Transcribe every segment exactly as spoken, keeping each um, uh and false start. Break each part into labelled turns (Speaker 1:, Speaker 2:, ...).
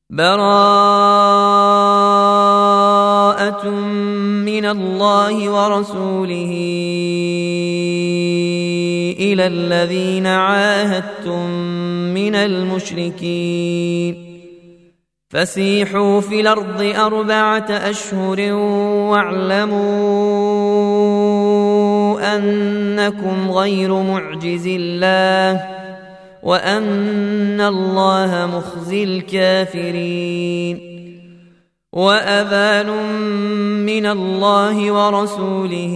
Speaker 1: براءة من الله ورسوله إلى الذين عاهدتم من المشركين فسيحوا في الأرض أربعة أشهر واعلموا أنكم غير معجز الله وأن الله مخزي الكافرين وأذان من الله ورسوله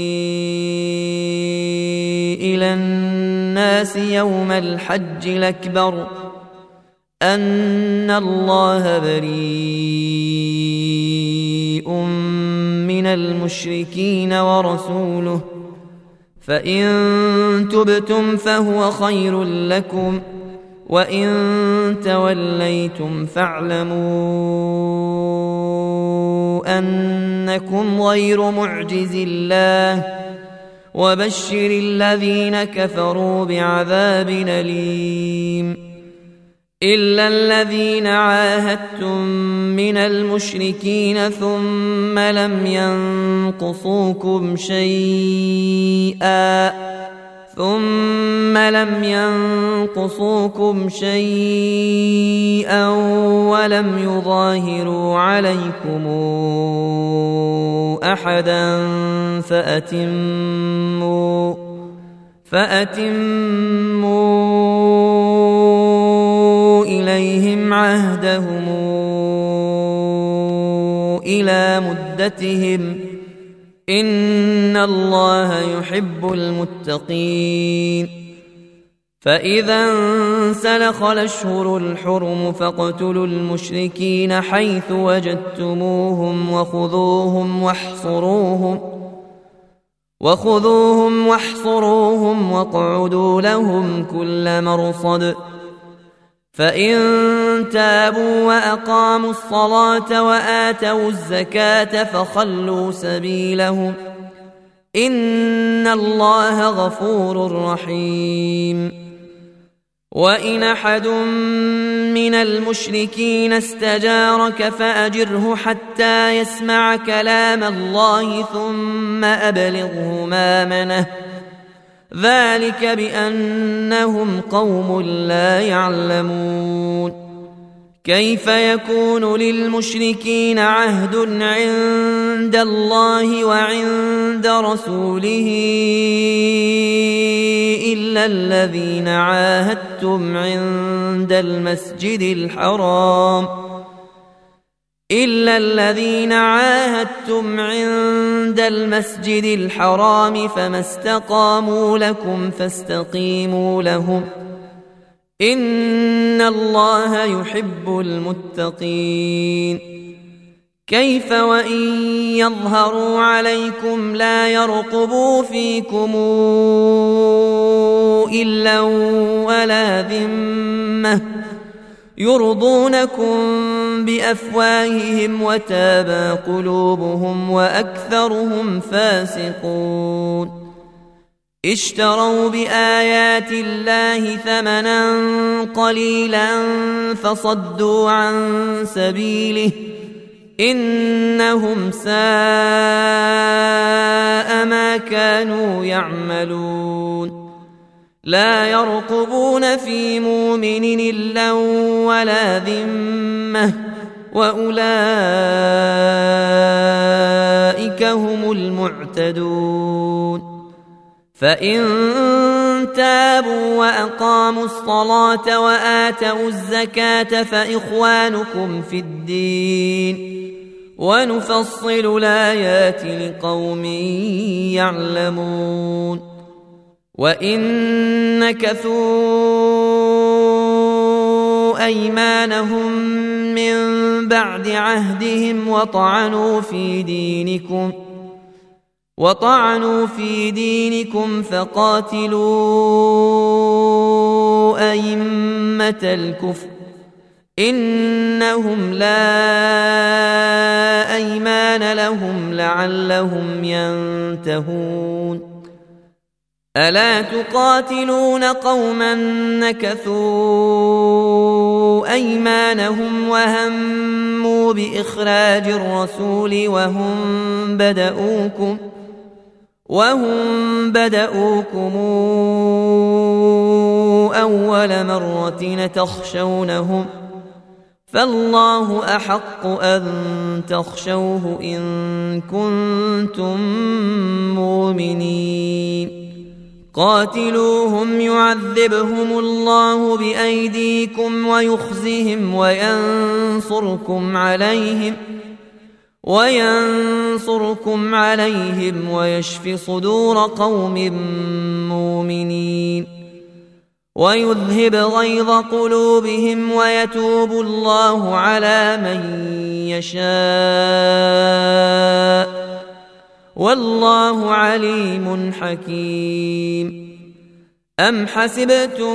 Speaker 1: إلى الناس يوم الحج الأكبر أن الله بريء من المشركين ورسوله فإن تبتم فهو خير لكم وإن توليتم فاعلموا أنكم غير معجز الله وبشر الذين كفروا بعذاب أليم إلا الذين عاهدتم من المشركين ثم لم ينقصوكم شيئا ثم لم ينقصوكم شيئا ولم يظاهروا عليكم أحدا فأتموا فأتموا إليهم عهدهم إلى مدتهم إن الله يحب المتقين فإذا انسلخ الأشهر الحرم فاقتلوا المشركين حيث وجدتموهم وخذوهم واحصروهم وخذوهم واحصروهم واقعدوا لهم كل مرصد فإن تابوا وأقاموا الصلاة وآتوا الزكاة فخلوا سبيلهم إن الله غفور رحيم وإن أحد من المشركين استجارك فأجره حتى يسمع كلام الله ثم أبلغه مأمنه ذلك بأنهم قوم لا يعلمون كيف يكون للمشركين عهد عند الله وعند رسوله إلا الذين عاهدتم عند المسجد الحرام إلا الذين عاهدتم عند المسجد الحرام فما استقاموا لكم فاستقيموا لهم إن الله يحب المتقين كيف وإن يظهروا عليكم لا يرقبوا فيكم إلا ولا ذمة يرضونكم بأفواههم وتابى قلوبهم وأكثرهم فاسقون اشتروا بآيات الله ثمنا قليلا فصدوا عن سبيله إنهم ساء ما كانوا يعملون لا يرقبون في مؤمن إلا ولا ذمة وأولئك هم المعتدون فإن تابوا وأقاموا الصلاة وآتوا الزكاة فإخوانكم في الدين ونفصل الآيات لقوم يعلمون وإن نكثوا أيمانهم من بعد عهدهم وطعنوا في دينكم وطعنوا في دينكم فقاتلوا أئمة الكفر إنهم لا أيمان لهم لعلهم ينتهون ألا تقاتلون قوما نكثوا أيمانهم وهموا بإخراج الرسول وهم بدؤوكم وهم بدؤوكم أول مرة تخشونهم فالله أحق أن تخشوه إن كنتم مؤمنين قاتلوهم يعذبهم الله بأيديكم ويخزهم وينصركم عليهم وينصركم عليهم ويشف صدور قوم مؤمنين ويذهب غيظ قلوبهم ويتوب الله على من يشاء والله عليم حكيم أم حسبتم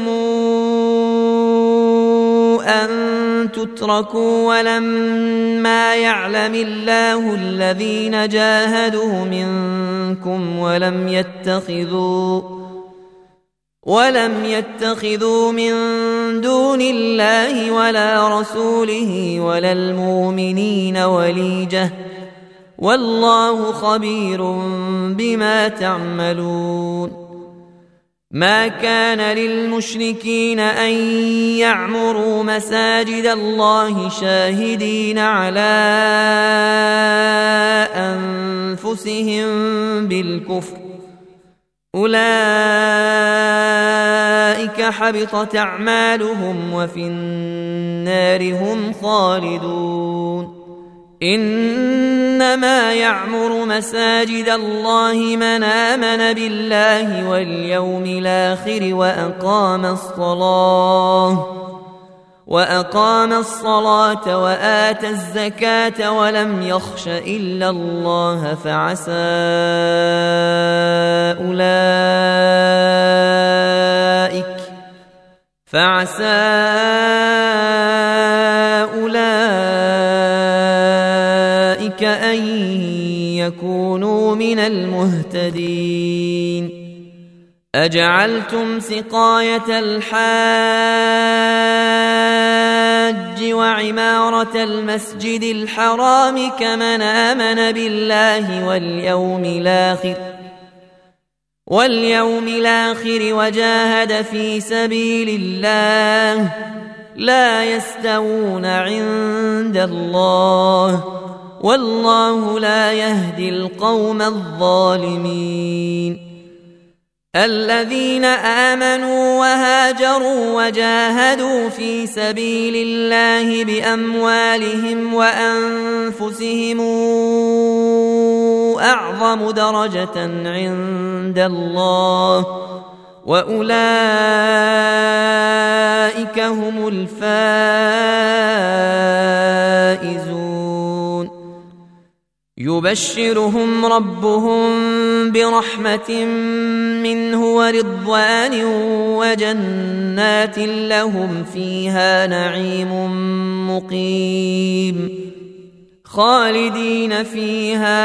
Speaker 1: أن تتركوا ولما يعلم الله الذين جاهدوا منكم ولم يتخذوا ولم يتخذوا من دون الله ولا رسوله ولا المؤمنين وليجة والله خبير بما تعملون ما كان للمشركين أن يعمروا مساجد الله شاهدين على أنفسهم بالكفر أولئك حبطت أعمالهم وفي النار هم خالدون إنما يعمر مساجد الله من آمن بالله واليوم الآخر وأقام الصلاة وأقام الصلاة وآتى الزكاة ولم يخش إلا الله فعسى أولئك فعسى أولئك أن يكونوا من المهتدين أجعلتم سقاية الحاج وعمارة المسجد الحرام كمن آمن بالله واليوم الآخر واليوم الآخر وجاهد في سبيل الله لا يستوون عند الله والله لا يهدي القوم الظالمين الذين آمنوا وهاجروا وجاهدوا في سبيل الله بأموالهم وأنفسهم أعظم درجة عند الله وأولئك هم الفائزون يبشرهم ربهم برحمة منه ورضوان وجنات لهم فيها نعيم مقيم خالدين فيها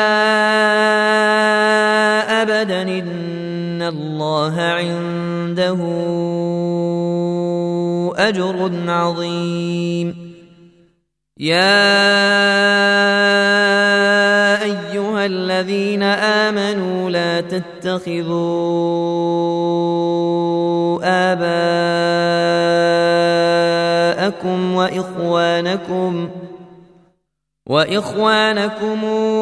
Speaker 1: أبدا إن الله عنده أجر عظيم يا أيها الذين آمنوا لا تتخذوا آباءكم وإخوانكم وإخوانكم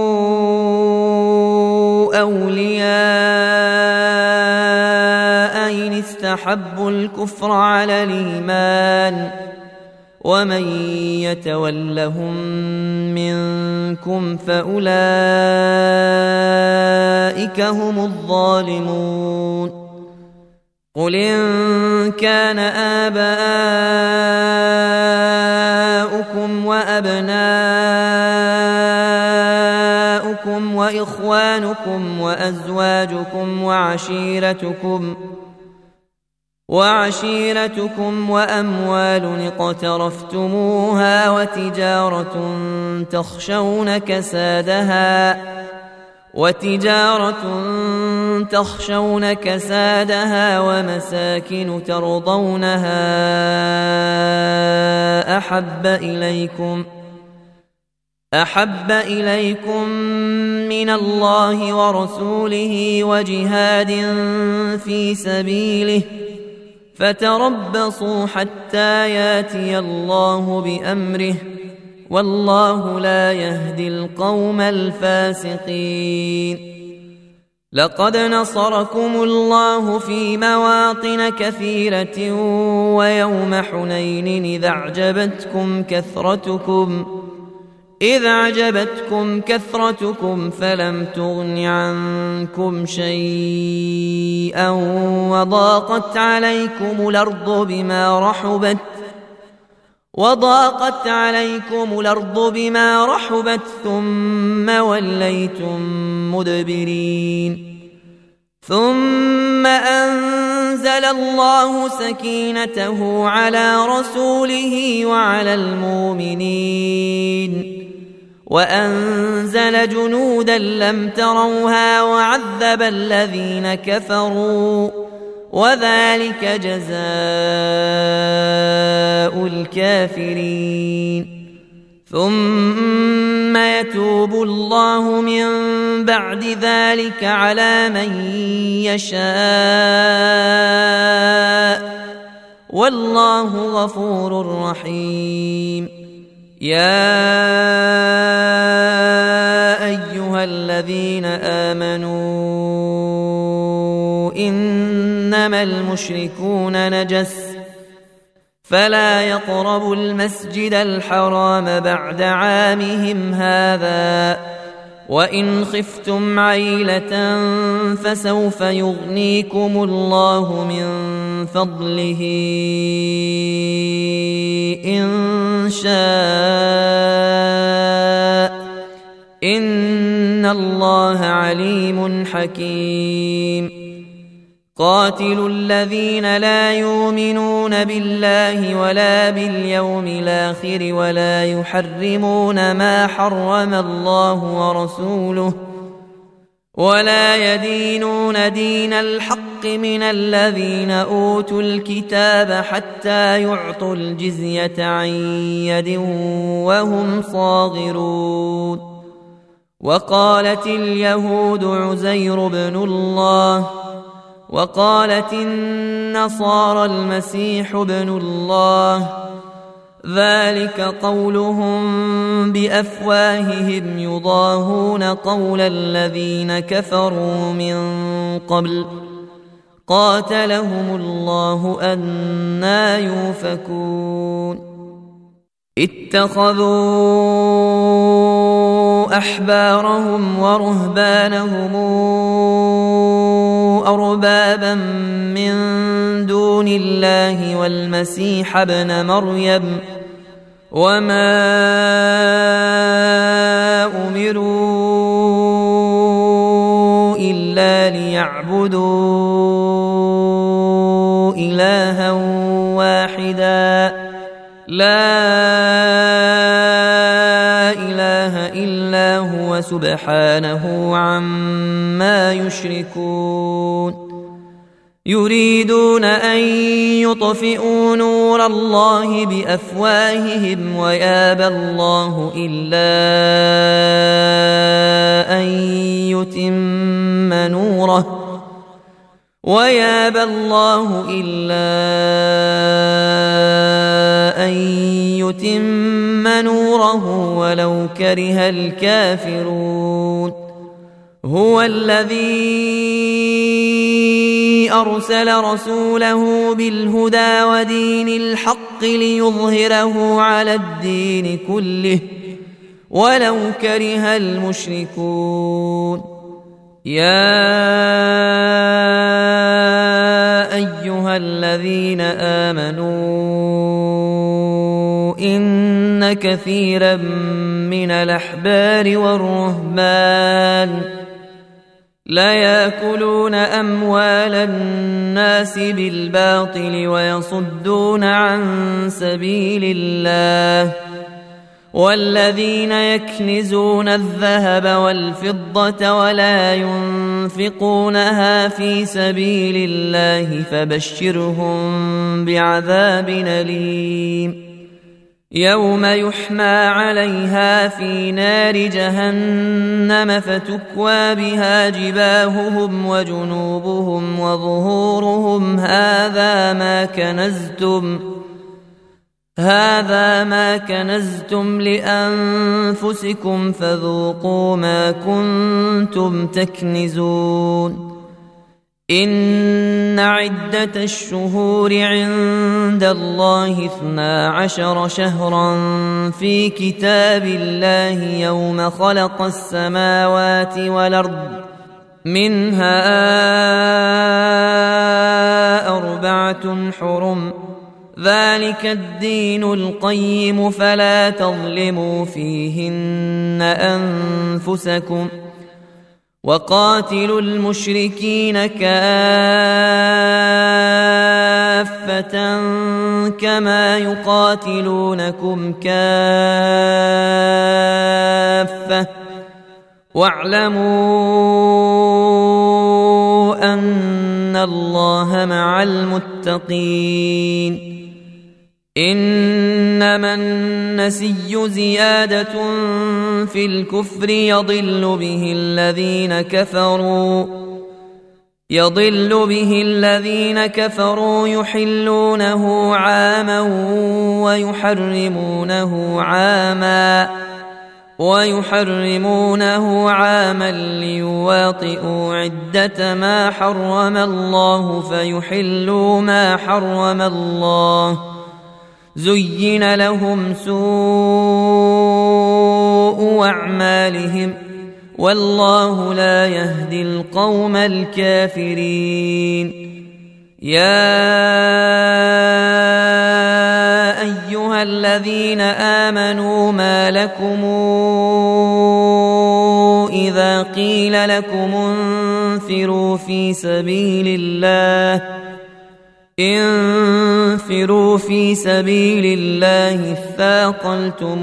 Speaker 1: أولياء إن استحبوا الكفر على الإيمان ومن يتولهم منكم فأولئك هم الظالمون قل إن كان آباؤكم وأبناؤكم وإخوانكم وأزواجكم وعشيرتكم وعشيرتكم وأموال اقترفتموها وتجارة تخشون كسادها وتجارة تخشون كسادها ومساكن ترضونها أحب إليكم أحب إليكم من الله ورسوله وجهاد في سبيله فتربصوا حتى ياتي الله بأمره والله لا يهدي القوم الفاسقين. لقد نصركم الله في مواطن كثيرة ويوم حنين إذ أعجبتكم كثرتكم إذ أعجبتكم كثرتكم فلم تغن عنكم شيئا وضاقت عليكم الأرض بما رحبت وضاقت عليكم الأرض بما رحبت ثم وليتم مدبرين ثم أنزل الله سكينته على رسوله وعلى المؤمنين وأنزل جنودا لم تروها وعذب الذين كفروا وذلك جزاء الكافرين. ثم يتوب الله من بعد ذلك على من يشاء والله غفور رحيم. يا أيها الذين آمنوا إنما المشركون نجس فلا يقربوا المسجد الحرام بعد عامهم هذا وإن خفتم عيلة فسوف يغنيكم الله من فضله إن شاء إن الله عليم حكيم. قاتلوا الذين لا يؤمنون بالله ولا باليوم الآخر ولا يحرمون ما حرم الله ورسوله ولا يدينون دين الحق من الذين أوتوا الكتاب حتى يعطوا الجزية عن يد وهم صاغرون. وقالت اليهود عزير بن الله وقالت النصارى المسيح ابن الله ذلك قولهم بأفواههم يضاهون قول الذين كفروا من قبل قاتلهم الله أنى يؤفكون. اتخذوا أحبارهم ورهبانهم أربابا من دون الله والمسيح ابن مريم وما أمروا إلا ليعبدوا إلها واحدا لا إله إلا هو سبحانه عما يشركون. يريدون أن يطفئوا نور الله بأفواههم ويابى الله إلا أن يتم نوره ويابى الله إلا أن يتم نوره ولو كره الكافرون. هو الذي أرسل رسوله بالهدى ودين الحق ليظهره على الدين كله ولو كره المشركون. يا أيها الذين آمنوا إن كثيرا من الأحبار والرهبان لا يأكلون أموال الناس بالباطل ويصدون عن سبيل الله والذين يكنزون الذهب والفضة ولا ينفقونها في سبيل الله فبشرهم بعذاب أليم يوم يحمى عليها في نار جهنم فتكوى بها جباههم وجنوبهم وظهورهم هذا ما كنزتم هذا ما كنزتم لأنفسكم فذوقوا ما كنتم تكنزون إن عدة الشهور عند الله اثنا عشر شهرا في كتاب الله يوم خلق السماوات والأرض منها أربعة حرم ذلك الدين القيم فلا تظلموا فيهن أنفسكم وقاتلوا المشركين كافة كما يقاتلونكم كافة واعلموا أن الله مع المتقين إنما النسي زيادة في الكفر يضل به الذين كفروا يضل به الذين كفروا يحلونه عاما ويحرمونه عاما ويحرمونه عاما ليواطئوا عدة ما حرم الله فيحلوا ما حرم الله زين لهم سوء أعمالهم والله لا يهدي القوم الكافرين يا أيها الذين آمنوا ما لكم إذا قيل لكم انفروا في سبيل الله انفروا في سبيل الله اثاقلتم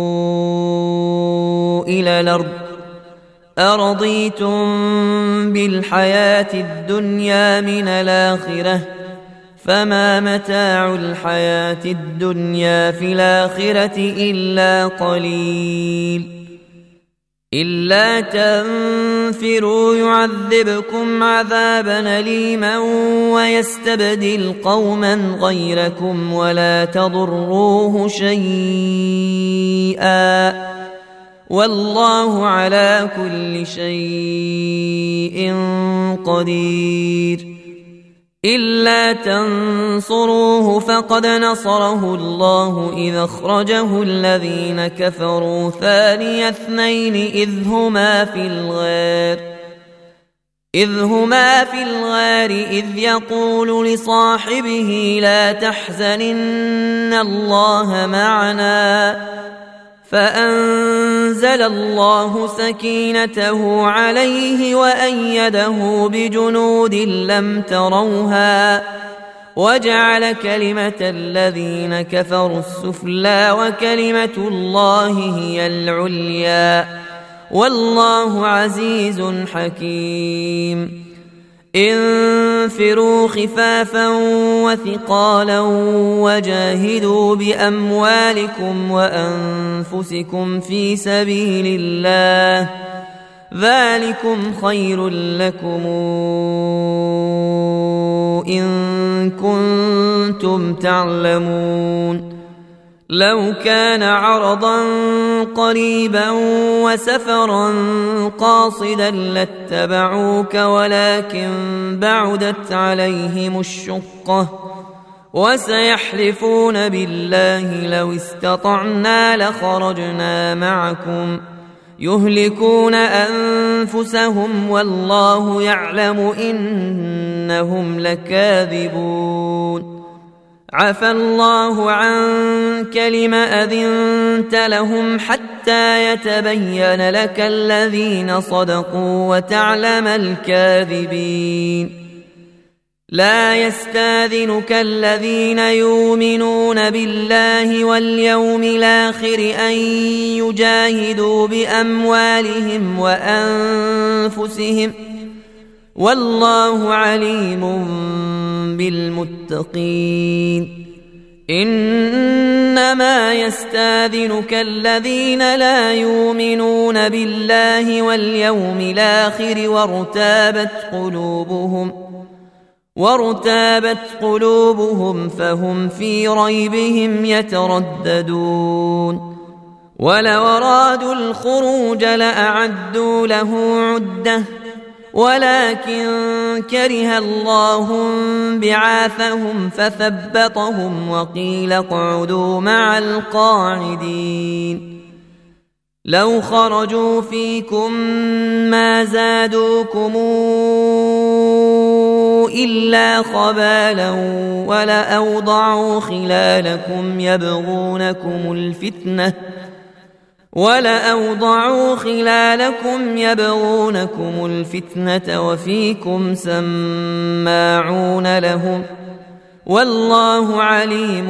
Speaker 1: إلى الأرض أرضيتم بالحياة الدنيا من الآخرة فما متاع الحياة الدنيا في الآخرة إلا قليل إلا تنفروا يعذبكم عذابا أليما ويستبدل قوما غيركم ولا تضروه شيئا والله على كل شيء قدير إلا تنصروه فقد نصره الله إذ أخرجه الذين كفروا ثاني اثنين إذ هما في الغار إذ هما في الغار إذ يقول لصاحبه لا تحزن إن الله معنا فأنزل الله سكينته عليه وأيده بجنود لم تروها وجعل كلمة الذين كفروا السفلى وكلمة الله هي العليا والله عزيز حكيم انفروا خفافا وثقالا وجاهدوا بأموالكم وأنفسكم في سبيل الله ذلكم خير لكم إن كنتم تعلمون لو كان عرضا قريبا وسفرا قاصدا لاتبعوك ولكن بعدت عليهم الشقة وسيحلفون بالله لو استطعنا لخرجنا معكم يهلكون أنفسهم والله يعلم إنهم لكاذبون عفى الله عنك لم أذنت لهم حتى يتبين لك الذين صدقوا وتعلم الكاذبين لا يستاذنك الذين يؤمنون بالله واليوم الآخر أن يجاهدوا بأموالهم وأنفسهم والله عليم بالمتقين إنما يستاذنك الذين لا يؤمنون بالله واليوم الآخر وارتابت قلوبهم وارتابت قلوبهم فهم في ريبهم يترددون ولو أرادوا الخروج لأعدوا له عدة ولكن كره الله بعاثهم فثبطهم وقيل اقعدوا مع القاعدين لو خرجوا فيكم ما زادوكم إلا خبالا ولأوضعوا خلالكم يبغونكم الفتنة ولأوضعوا خلالكم يبغونكم الفتنة وفيكم سماعون لهم والله عليم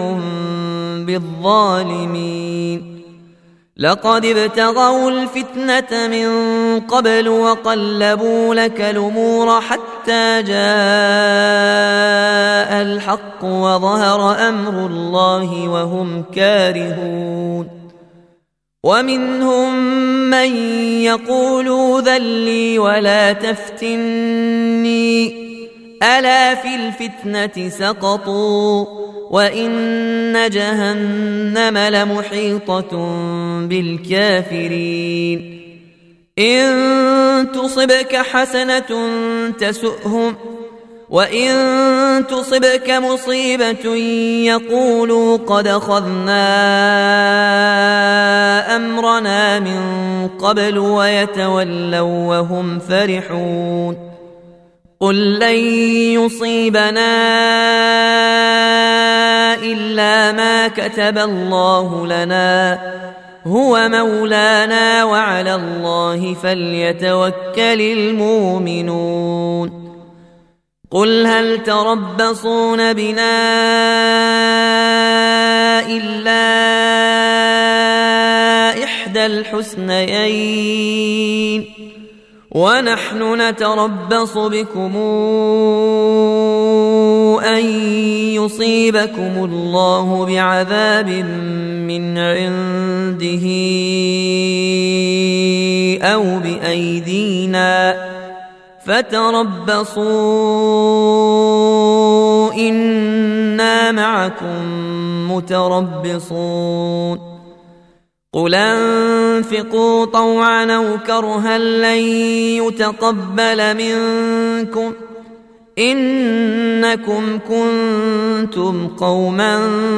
Speaker 1: بالظالمين لقد ابتغوا الفتنة من قبل وقلبوا لك الأمور حتى جاء الحق وظهر أمر الله وهم كارهون ومنهم من يقول ذلي ولا تفتني ألا في الفتنة سقطوا وإن جهنم لمحيطة بالكافرين إن تصبك حسنة تسؤهم وإن تصبك مصيبة يقولوا قد أخذنا أمرنا من قبل ويتولوا وهم فرحون قل لن يصيبنا إلا ما كتب الله لنا هو مولانا وعلى الله فليتوكل المؤمنون قل هل تربصون بنا إلا إحدى الحسنيين ونحن نتربص بكم أن يصيبكم الله بعذاب من عنده أو بأيدينا فتربصوا إنا معكم متربصون قل انفقوا طوعا أو كرها لن يتقبل منكم إنكم كنتم قوما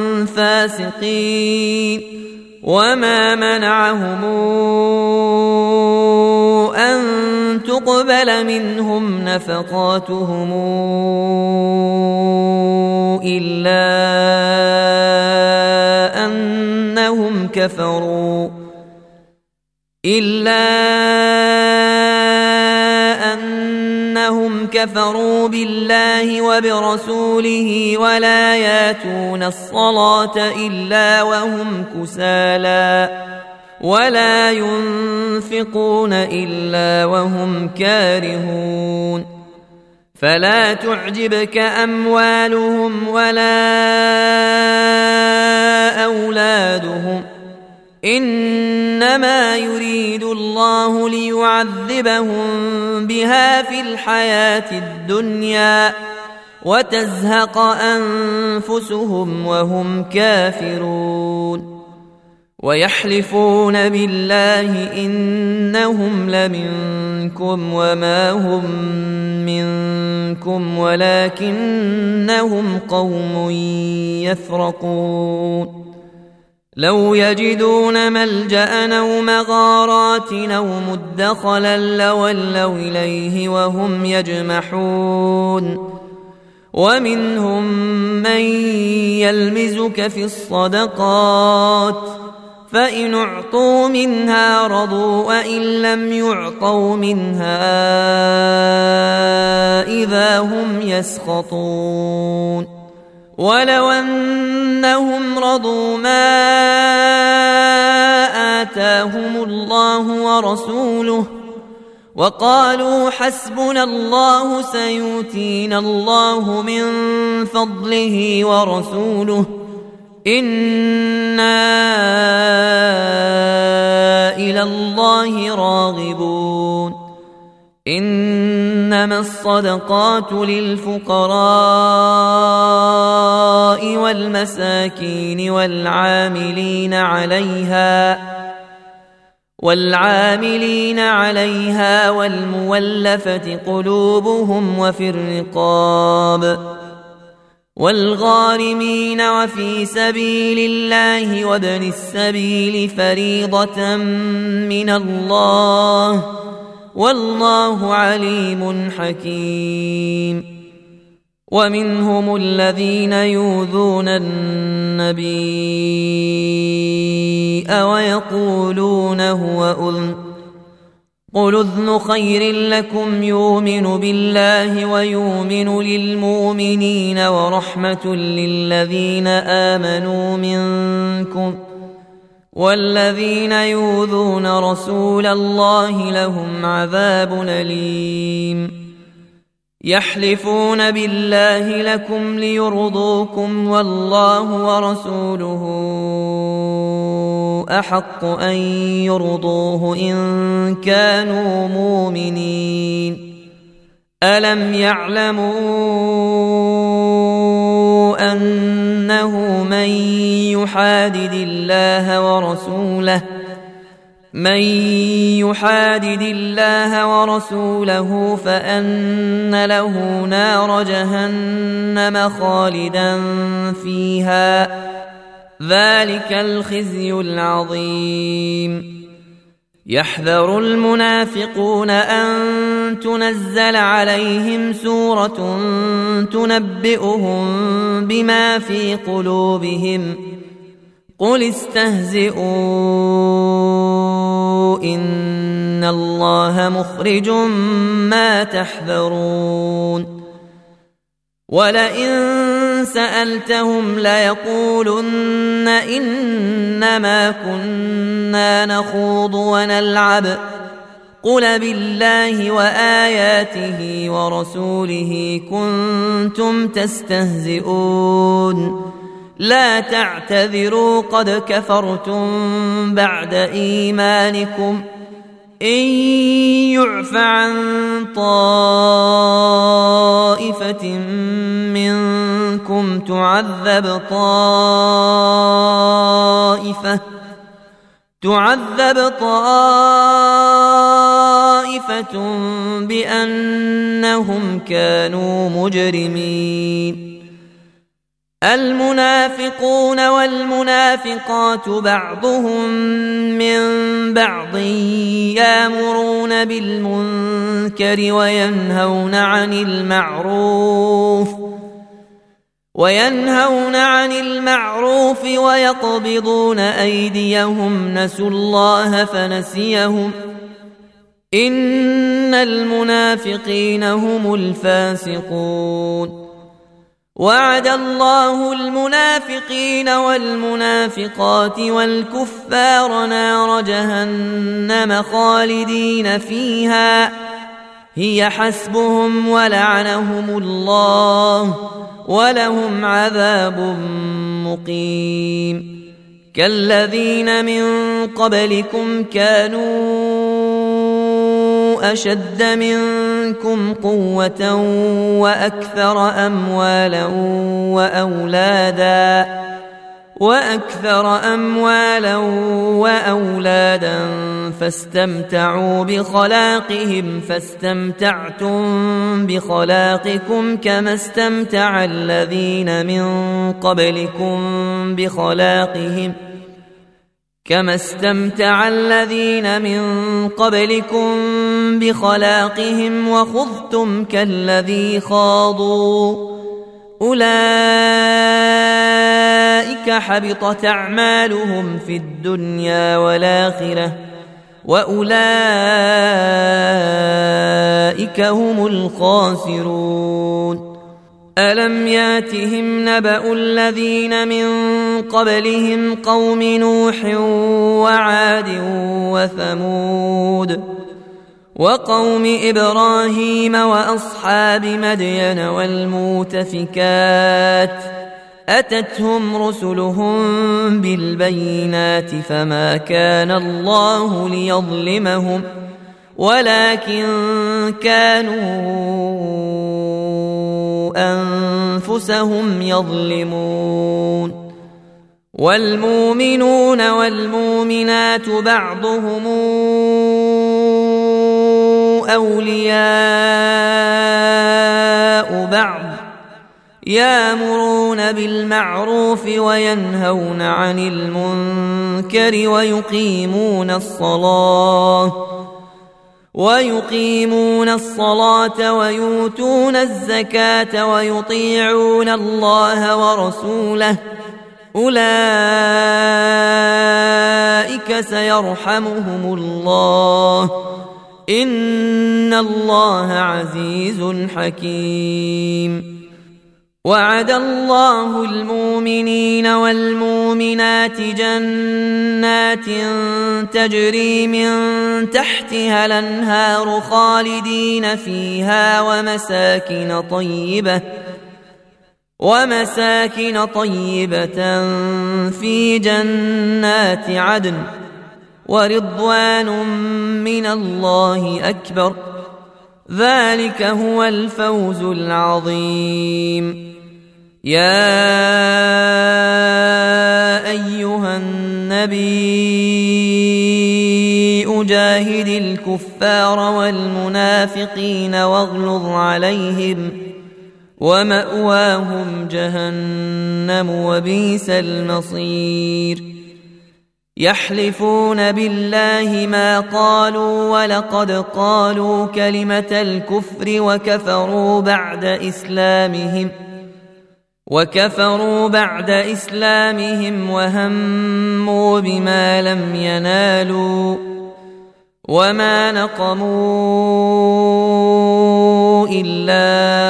Speaker 1: فاسقين وما منعهم أن تقبل منهم نفقاتهم إلا أنهم كفروا إلا أنهم كفروا بالله وبرسوله ولا ياتون الصلاة إلا وهم كسالى ولا ينفقون إلا وهم كارهون فلا تعجبك أموالهم ولا أولادهم إنما يريد الله ليعذبهم بها في الحياة الدنيا وتزهق أنفسهم وهم كافرون ويحلفون بالله إنهم لمنكم وما هم منكم ولكنهم قوم يفرقون لو يجدون ملجأ أو مغارات أو مدخلا لولوا إليه وهم يجمحون ومنهم من يلمزك في الصدقات فإن أعطوا منها رضوا وإن لم يعطوا منها إذا هم يسخطون ولو أنهم رضوا ما آتاهم الله ورسوله وقالوا حسبنا الله سيؤتينا الله من فضله ورسوله إنا إلى الله راغبون إنما الصدقات للفقراء والمساكين والعاملين عليها والعاملين عليها والمولفة قلوبهم وفي الرقاب والغارمين وفي سبيل الله وابن السبيل فريضة من الله والله عليم حكيم ومنهم الذين يؤذون النبي ويقولون هو أذن قل أذن خير لكم يؤمن بالله ويؤمن للمؤمنين ورحمة للذين آمنوا منكم والذين يؤذون رسول الله لهم عذاب أليم يحلفون بالله لكم ليرضوكم والله ورسوله أحق أن يرضوه إن كانوا مؤمنين ألم يعلموا أنه من يحادد الله ورسوله من يحادد الله ورسوله فأن له نار جهنم خالدا فيها ذلك الخزي العظيم يحذر المنافقون أن تنزل عليهم سورة تنبئهم بما في قلوبهم قل استهزئوا إن الله مخرج ما تحذرون ولئن سألتهم ليقولن إنما كنا نخوض ونلعب قل بالله وآياته ورسوله كنتم تستهزئون لا تعتذروا قد كفرتم بعد إيمانكم إن يعف عن طائفة منكم تعذب طائفة تعذب طائفة بأنهم كانوا مجرمين المنافقون والمنافقات بعضهم من بعض يأمرون بالمنكر وينهون عن المعروف وينهون عن المعروف ويقبضون أيديهم نسوا الله فنسيهم إن المنافقين هم الفاسقون وعد الله المنافقين والمنافقات والكفار نار جهنم خالدين فيها هي حسبهم ولعنهم الله ولهم عذاب مقيم كالذين من قبلكم كانوا أشد منكم قوة وأكثر أموالا وأولادا وأكثر أموالا وأولادا فاستمتعوا بخلاقهم فاستمتعتم بخلاقكم كما استمتع الذين من قبلكم بخلاقهم كما استمتع الذين من قبلكم بخلاقهم وخضتم كالذي خاضوا أولئك أولئك حبطت أعمالهم في الدنيا والآخرة وأولئك هم الخاسرون. ألم ياتهم نبأ الذين من قبلهم قوم نوح وعاد وثمود وقوم إبراهيم وأصحاب مدين والمؤتفكات أتتهم رسلهم بالبينات فما كان الله ليظلمهم ولكن كانوا أنفسهم يظلمون. والمؤمنون والمؤمنات بعضهم أولياء بعض يأمرون بالمعروف وينهون عن المنكر ويقيمون الصلاة ويقيمون الصلاة ويؤتون الزكاة ويطيعون الله ورسوله أولئك سيرحمهم الله إن الله عزيز حكيم. وعد الله المؤمنين والمؤمنات جنات تجري من تحتها الأنهار خالدين فيها ومساكن طيبة ومساكن طيبة في جنات عدن ورضوان من الله أكبر ذلك هو الفوز العظيم. يا أيها النبي أجاهد الكفار والمنافقين واغلظ عليهم ومأواهم جهنم وبئس المصير. يحلفون بالله ما قالوا ولقد قالوا كلمة الكفر وكفروا بعد إسلامهم وكفروا بعد إسلامهم وهموا بما لم ينالوا وما نقموا إلا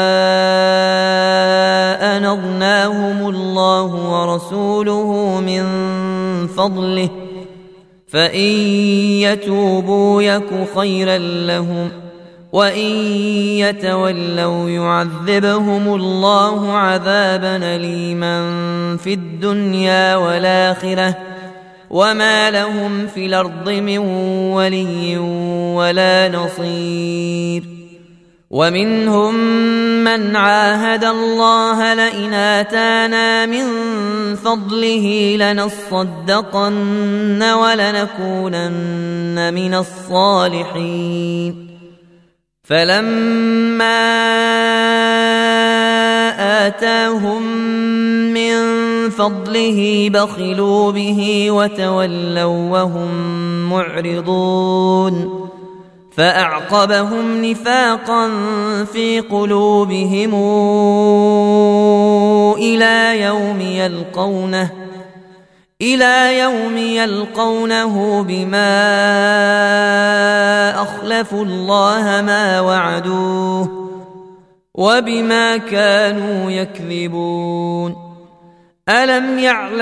Speaker 1: أن أغناهم الله ورسوله من فضله فإن يتوبوا يك خيرا لهم وإن يتولوا يعذبهم الله عذابا أليما في الدنيا والآخرة وما لهم في الأرض من ولي ولا نصير. ومنهم من عاهد الله لئن آتانا من فضله لنصدقن ولنكونن من الصالحين فلما آتاهم من فضله بخلوا به وتولوا وهم معرضون فأعقبهم نفاقا في قلوبهم إلى يوم يلقونه إلى يوم يلقونه بما أخلفوا الله ما وعدوه وبما كانوا يكذبون. ألم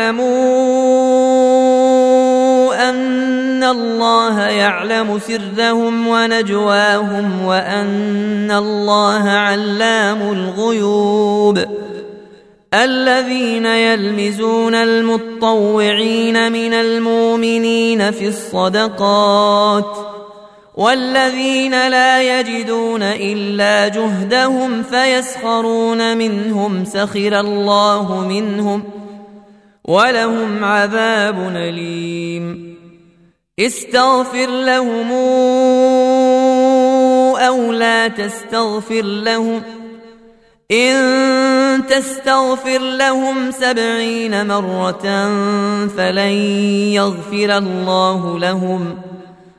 Speaker 1: يعلموا أن الله يعلم سرهم ونجواهم وأن الله علام الغيوب. الذين يلمزون المتطوعين من المؤمنين في الصدقات والذين لا يجدون إلا جهدهم فيسخرون منهم سخر الله منهم ولهم عذاب أليم. استغفر لهم أو لا تستغفر لهم إن تستغفر لهم سبعين مرة فلن يغفر الله لهم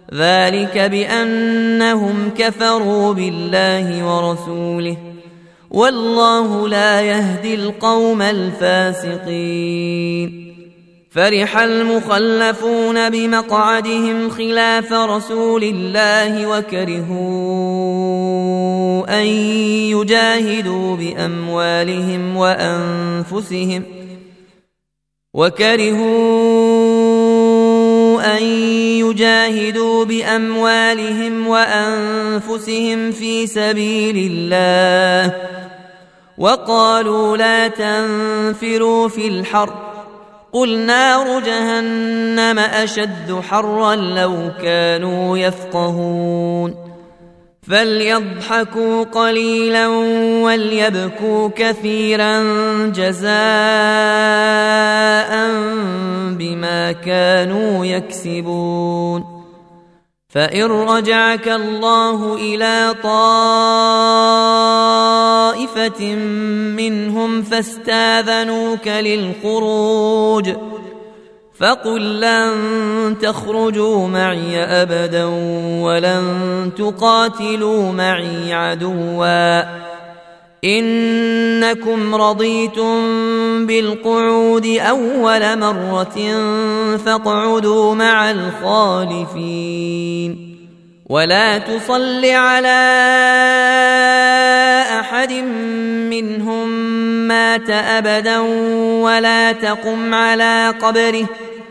Speaker 1: ذلك بأنهم كفروا بالله ورسوله والله لا يهدي القوم الفاسقين. فرح المخلفون بمقعدهم خلاف رسول الله وكرهوا أن يجاهدوا بأموالهم وأنفسهم وكرهوا أن يجاهدوا بأموالهم وأنفسهم في سبيل الله وقالوا لا تنفروا في الحر قل نار جهنم أشد حرا لو كانوا يفقهون. فليضحكوا قليلا وليبكوا كثيرا جزاء بما كانوا يكسبون. فإن رجعك الله إلى طائفة منهم فاستاذنوك للخروج فقل لن تخرجوا معي أبدا ولن تقاتلوا معي عدوا إنكم رضيتم بالقعود أول مرة فاقعدوا مع الخالفين. ولا تصل على أحد منهم مات أبدا ولا تقم على قبره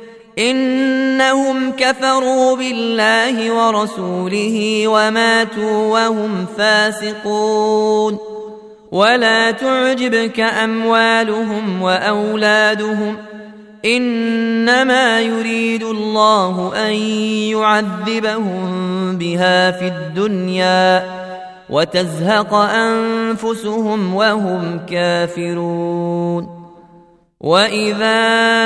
Speaker 1: إنهم كفروا بالله ورسوله وماتوا وهم فاسقون. ولا تعجبك أموالهم وأولادهم إنما يريد الله أن يعذبهم بها في الدنيا وتزهق أنفسهم وهم كافرون. وإذا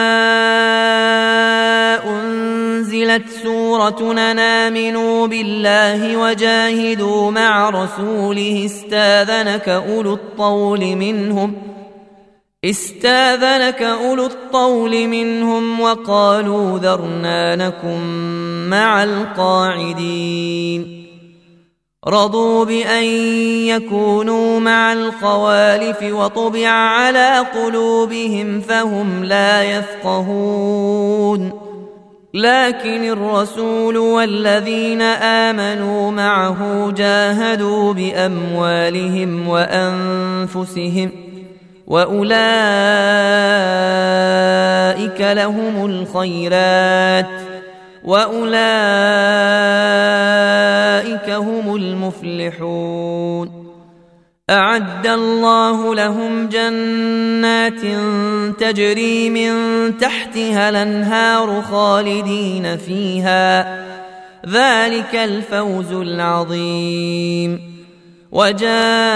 Speaker 1: أنزلت سورة أن آمنوا بالله وجاهدوا مع رسوله استاذنك أولو الطول منهم استاذنك أولو الطول منهم وقالوا ذرنا نكن مع القاعدين. رضوا بأن يكونوا مع الخوالف وطبع على قلوبهم فهم لا يفقهون. لكن الرسول والذين آمنوا معه جاهدوا بأموالهم وأنفسهم وأولئك لهم الخيرات وأولئك هم المفلحون. أعد الله لهم جنات تجري من تحتها الأنهار خالدين فيها ذلك الفوز العظيم. وجاء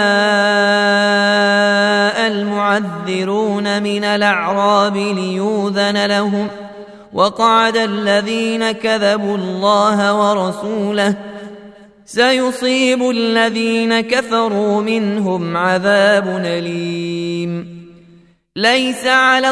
Speaker 1: المعذرون من الأعراب ليؤذن لهم وقعد الذين كذبوا الله ورسوله سيصيب الذين كفروا منهم عذاب أليم. ليس على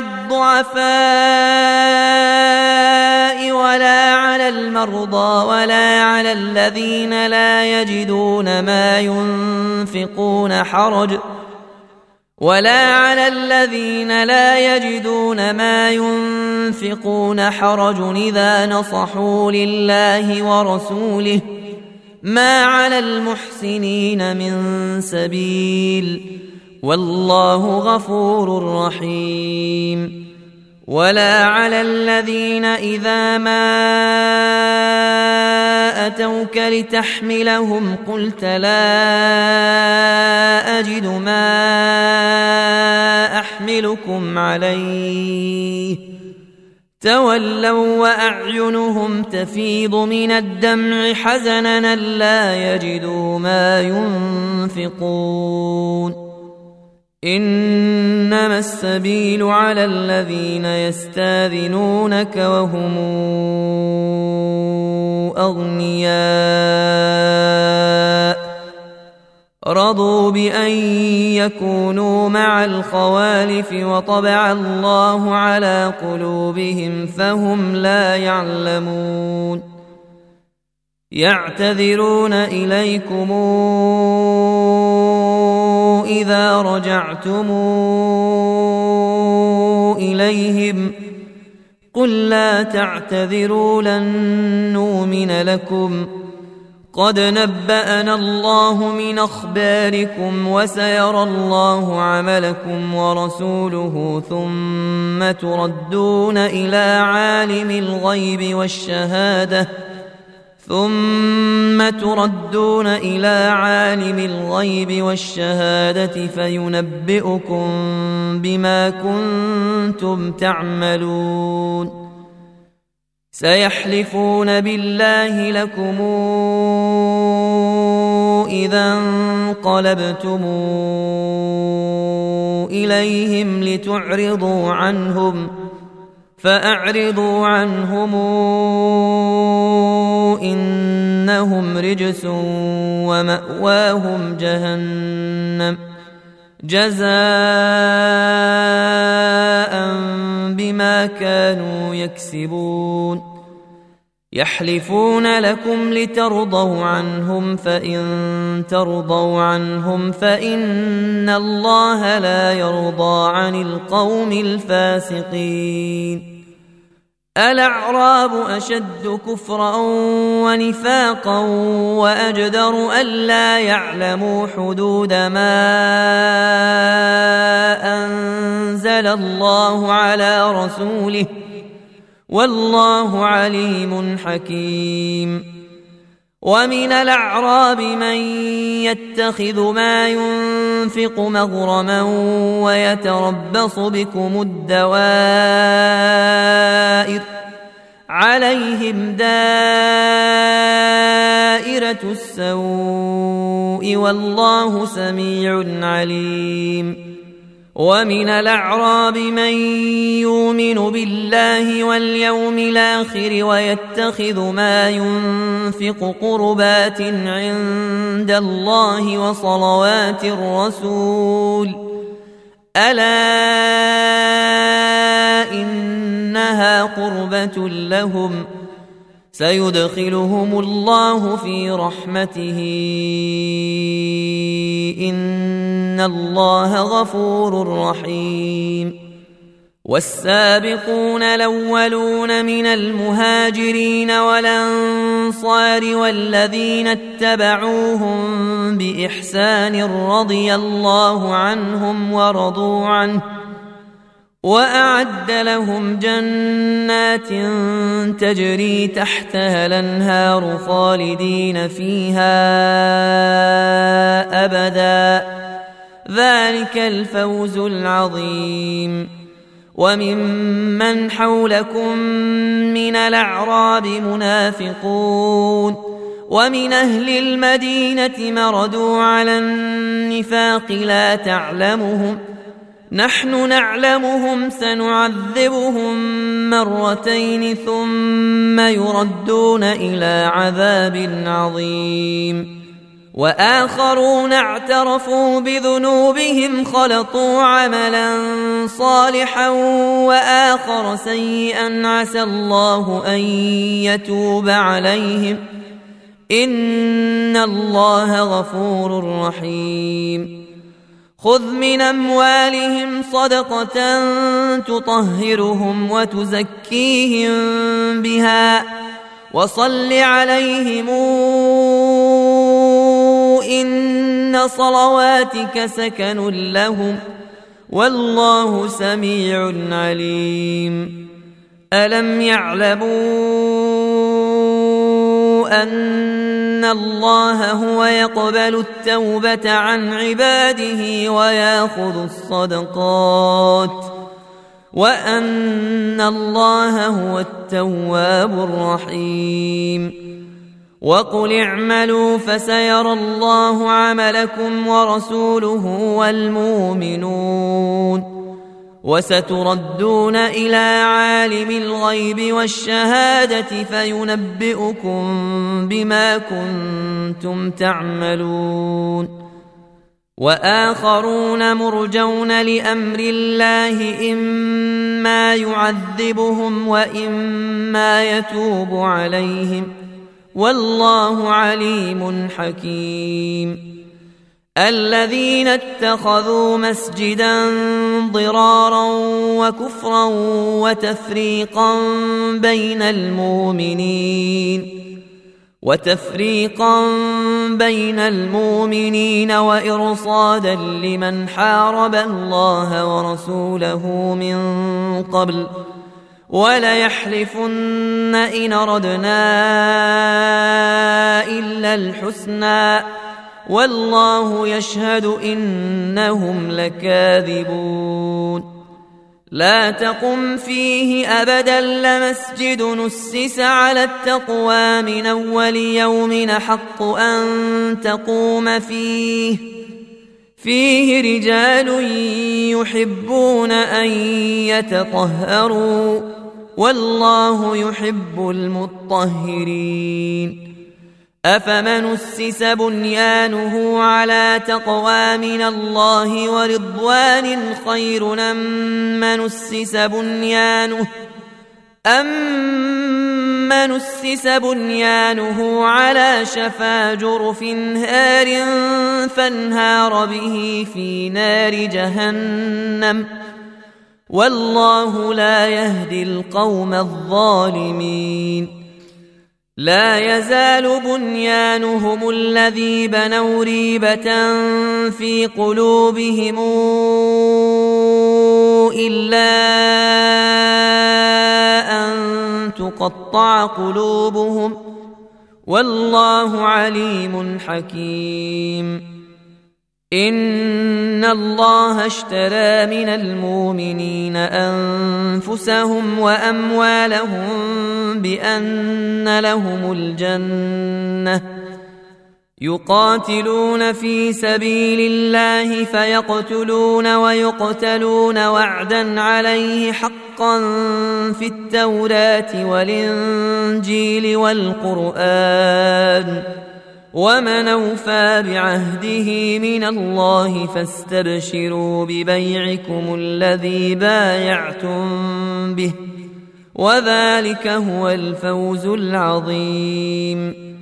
Speaker 1: الضعفاء ولا على المرضى ولا على الذين لا يجدون ما ينفقون حرج ولا على الذين لا يجدون ما ينفقون حرج إذا نصحوا لله ورسوله ما على المحسنين من سبيل والله غفور رحيم. ولا على الذين إذا ما أتوك لتحملهم قلت لا أجد ما أحملكم عليه تولوا وأعينهم تفيض من الدمع حزنا لا يجدوا ما ينفقون. إنما السبيل على الذين يستاذنونك وهم أغنياء رضوا بأن يكونوا مع الخوالف وطبع الله على قلوبهم فهم لا يعلمون. يعتذرون إليكم إذا رجعتم إليهم قل لا تعتذروا لن نؤمن لكم قد نبأنا الله من أخباركم وسيرى الله عملكم ورسوله ثم تردون إلى عالم الغيب والشهادة ثم تردون إلى عالم الغيب والشهادة فينبئكم بما كنتم تعملون سيحلفون بالله لكم إذا انقلبتم إليهم لتعرضوا عنهم فأعرضوا عنهم إنهم رجس ومأواهم جهنم جزاء بما كانوا يكسبون يحلفون لكم لترضوا عنهم فإن ترضوا عنهم فإن الله لا يرضى عن القوم الفاسقين الأعراب أشد كفرا ونفاقا وأجدر ألا يعلموا حدود ما أنزل الله على رسوله والله عليم حكيم ومن الأعراب من يتخذ ما ينفق مغرما ويتربص بكم الدوائر عليهم دائرة السوء والله سميع عليم ومن الأعراب من يؤمن بالله واليوم الآخر ويتخذ ما ينفق قربات عند الله وصلوات الرسول ألا إنها قربة لهم سيدخلهم الله في رحمته إن الله غفور رحيم والسابقون الأولون من المهاجرين والأنصار والذين اتبعوهم بإحسان رضي الله عنهم ورضوا عنه وأعد لهم جنات تجري تحتها الأنهار خالدين فيها أبدا ذلك الفوز العظيم وممن حولكم من الأعراب منافقون ومن أهل المدينة مردوا على النفاق لا تعلمهم نحن نعلمهم سنعذبهم مرتين ثم يردون إلى عذاب عظيم وآخرون اعترفوا بذنوبهم خلطوا عملا صالحا وآخر سيئا عسى الله أن يتوب عليهم إن الله غفور رحيم خذ من أموالهم صدقة تطهرهم وتزكيهم بها وصل عليهم إن صلواتك سكن لهم والله سميع عليم ألم يعلموا أن الله هو يقبل التوبة عن عباده ويأخذ الصدقات وأن الله هو التواب الرحيم وقل اعملوا فسيرى الله عملكم ورسوله والمؤمنون وستردون إلى عالم الغيب والشهادة فينبئكم بما كنتم تعملون وآخرون مرجون لأمر الله إما يعذبهم وإما يتوب عليهم والله عليم حكيم. الذين اتخذوا مسجدا ضرارا وكفرا وتفريقا بين المؤمنين وتفريقا بين المؤمنين وإرصادا لمن حارب الله ورسوله من قبل وليحلفن إن أردنا إلا الحسنى والله يشهد إنهم لكاذبون. لا تقم فيه أبدا لمسجد نسس على التقوى من أول يوم حق أن تقوم فيه فيه رجال يحبون أن يتطهروا والله يحب المطهرين. أفمن أسس بنيانه على تقوى من الله ورضوان خير أم من أسس بنيانه أمن أسس بنيانه على شفا جرف هار فانهار به في نار جهنم والله لا يهدي القوم الظالمين. لا يزال بنيانهم الذي بنوا ريبة في قلوبهم إلا أن تقطع قلوبهم والله عليم حكيم. إن الله اشترى من المؤمنين أنفسهم وأموالهم بأن لهم الجنة يقاتلون في سبيل الله فيقتلون ويقتلون وعدا عليه حقا في التوراة والإنجيل والقرآن ومن أوفى بعهده من الله فاستبشروا ببيعكم الذي بايعتم به وذلك هو الفوز العظيم.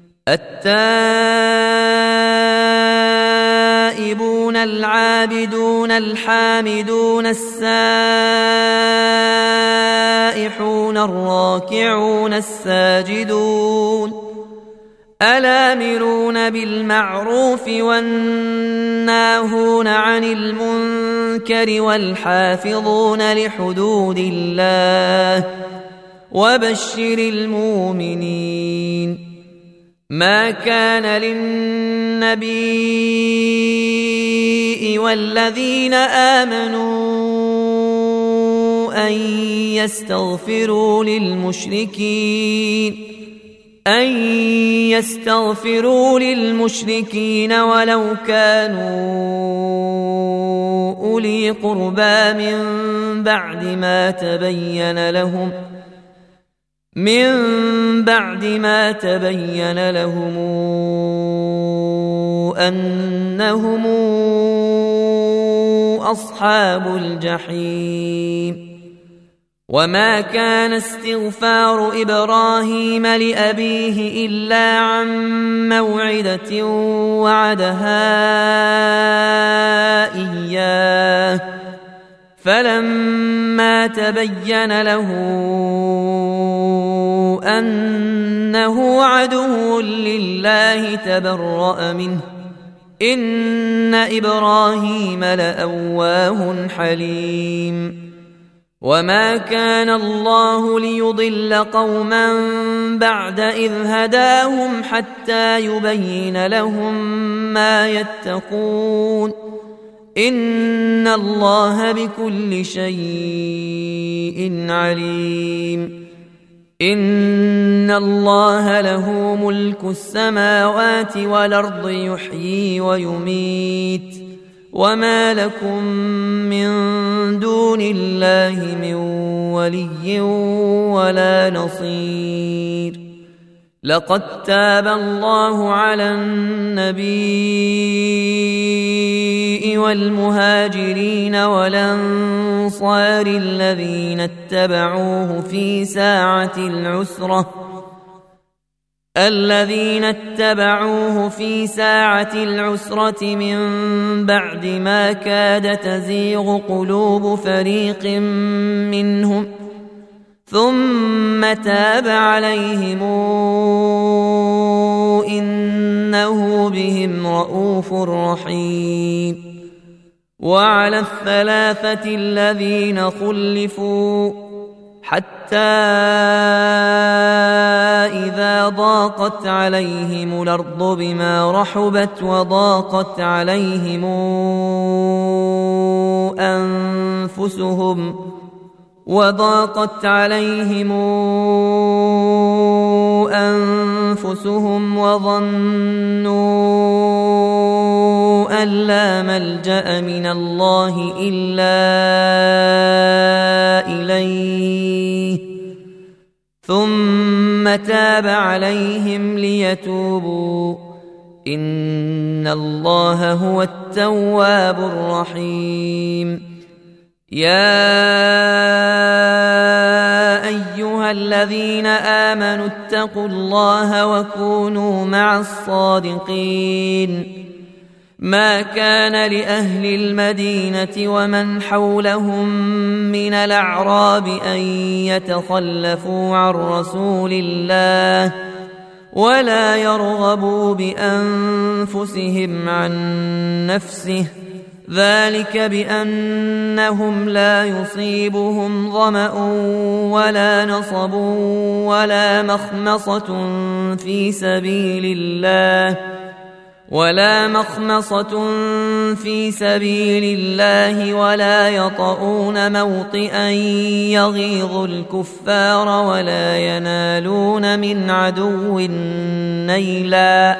Speaker 1: التائبون العابدون الحامدون السائحون الراكعون الساجدون الآمرون بالمعروف والناهون عن المنكر والحافظون لحدود الله وبشر المؤمنين. ما كان للنبي والذين آمنوا أن يستغفروا للمشركين أن يستغفروا للمشركين ولو كانوا أولي قربى من بعد ما تبين لهم من بعد ما تبين لهم أنهم أصحاب الجحيم. وما كان استغفار إبراهيم لأبيه إلا عن موعدة وعدها إياه فلما تبين له أنه عدو لله تبرأ منه إن إبراهيم لأواه حليم. وما كان الله ليضل قوما بعد إذ هداهم حتى يبين لهم ما يتقون إن الله بكل شيء عليم. إن الله له ملك السماوات والأرض يحيي ويميت وما لكم من دون الله من ولي ولا نصير. لقد تاب الله على النبي والمهاجرين والأنصار الذين اتبعوه في ساعة العسرة الذين اتبعوه في ساعة العسرة من بعد ما كاد تزيغ قلوب فريق منهم ثم تاب عليهم إنه بهم رءوف رحيم. وعلى الثلاثة الذين خلفوا حتى إذا ضاقت عليهم الأرض بما رحبت وضاقت عليهم أنفسهم وضاقت عليهم أنفسهم وظنوا أن لا ملجأ من الله إلا إليه ثم تاب عليهم ليتوبوا إن الله هو التواب الرحيم. يا أيها الذين آمنوا اتقوا الله وكونوا مع الصادقين. ما كان لأهل المدينة ومن حولهم من الأعراب أن يتخلفوا عن رسول الله ولا يرغبوا بأنفسهم عن نفسه ذلك بأنهم لا يصيبهم ظمأ ولا نصب ولا مخمصة في سبيل الله ولا مخمصة في سبيل الله ولا يطؤون موطئا يغيظ الكفار ولا ينالون من عدو نيلا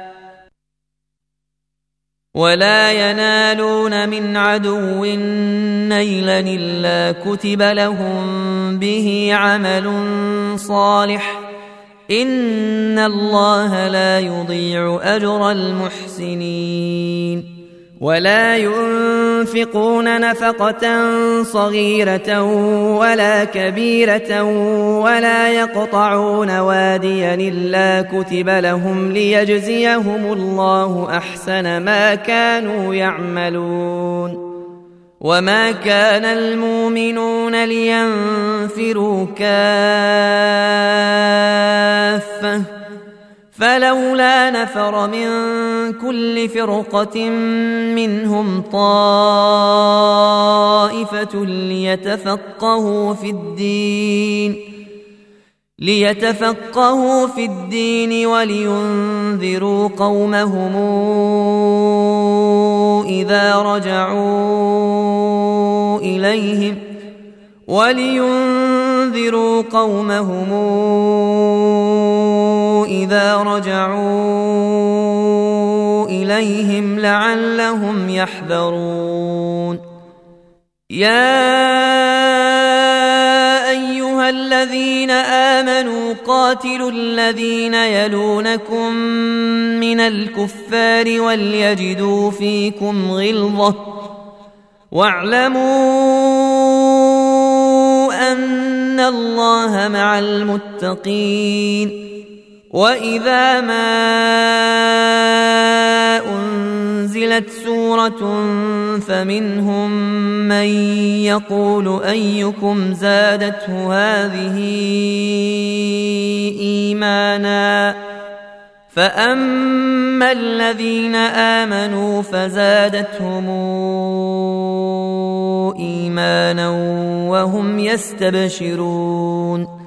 Speaker 1: ولا ينالون من عدو نيلا إلا كتب لهم به عمل صالح إن الله لا يضيع أجر المحسنين. ولا ينفقون نفقة صغيرة ولا كبيرة ولا يقطعون واديا إلا كتب لهم ليجزيهم الله أحسن ما كانوا يعملون. وما كان المؤمنون لينفروا كافة فلولا نفر من كل فرقة منهم طائفة ليتفقهوا في الدين ليتفقهوا في الدين ولينذروا قومهم إذا رجعوا إليهم ولينذروا قومهم إذا رجعوا إليهم لعلهم يحذرون. يا أيها الذين آمنوا قاتلوا الذين يلونكم من الكفار وليجدوا فيكم غلظة واعلموا أن الله مع المتقين. وإذا ما أنزلت سورة فمنهم من يقول أيكم زادته هذه إيمانا فأما الذين آمنوا فزادتهم إيمانا وهم يستبشرون.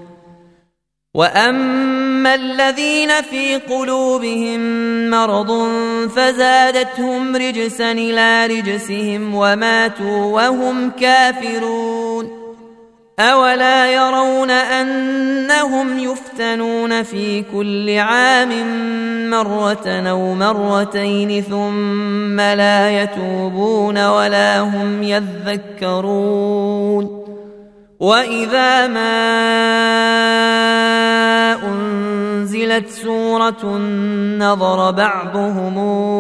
Speaker 1: وأما الذين في قلوبهم مرض فزادتهم رجسا إلى رجسهم وماتوا وهم كافرون. أولا يرون أنهم يفتنون في كل عام مرة أو مرتين ثم لا يتوبون ولا هم يذكرون. وإذا ما أنزلت سورة نظر بعضهم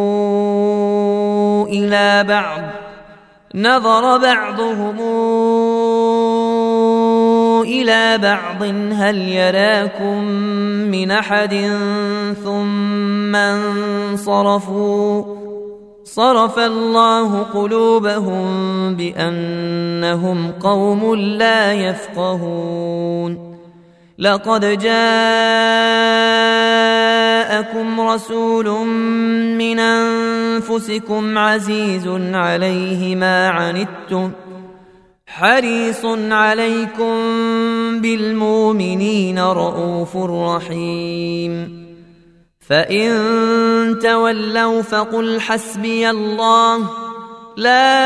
Speaker 1: إلى بعض نظر بعضهم إلى بعض هل يراكم من أحد ثم انصرفوا صرف الله قلوبهم بأنهم قوم لا يفقهون لقد جاءكم رسول من أنفسكم عزيز عليه ما عنتم حريص عليكم بالمؤمنين رءوف رحيم فإن تولوا فقل حسبي الله لا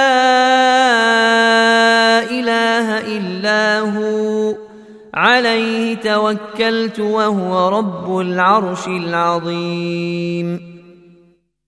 Speaker 1: إله إلا هو عليه توكلت وهو رب العرش العظيم